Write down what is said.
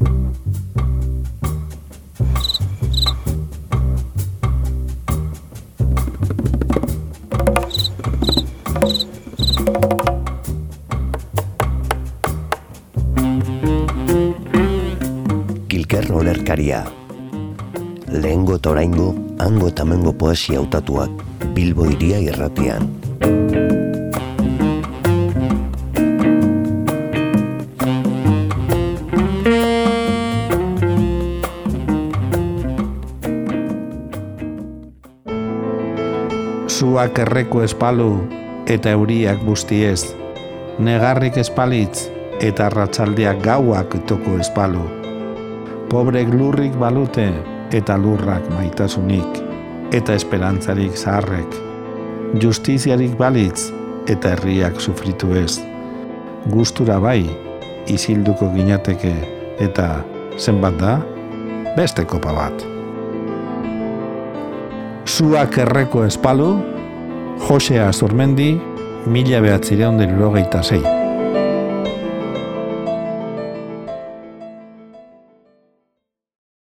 Kilker olerkaria. Lehengo eta oraingo, hango eta hemengo poesia hautatuak, Bilbo Hiria Irratian. Zuak erreko espalu eta euriak bustiez, negarrik espalitz eta arratsaldeak gauak toko espalu. Pobrek lurrik balute eta lurrak maitasunik, eta esperantzarik zaharrek. Justiziarik balitz eta herriak sufritu ez. Gustura bai, isilduko ginateke, eta zenbat da? Beste kopa bat. Zuak erreko espalu, Jose Azurmendi, 1976.